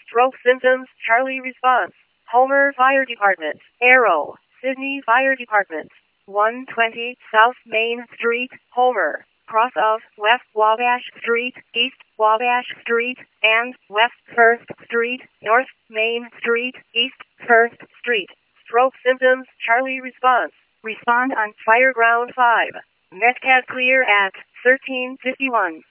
Stroke symptoms, Charlie response. Homer Fire Department. Arrow, Sydney Fire Department. 120 South Main Street, Homer. Cross of West Wabash Street, East Wabash Street, and West 1st Street, North Main Street, East 1st Street. Stroke symptoms, Charlie response. Respond on Fireground 5. Metcalf clear at 1351.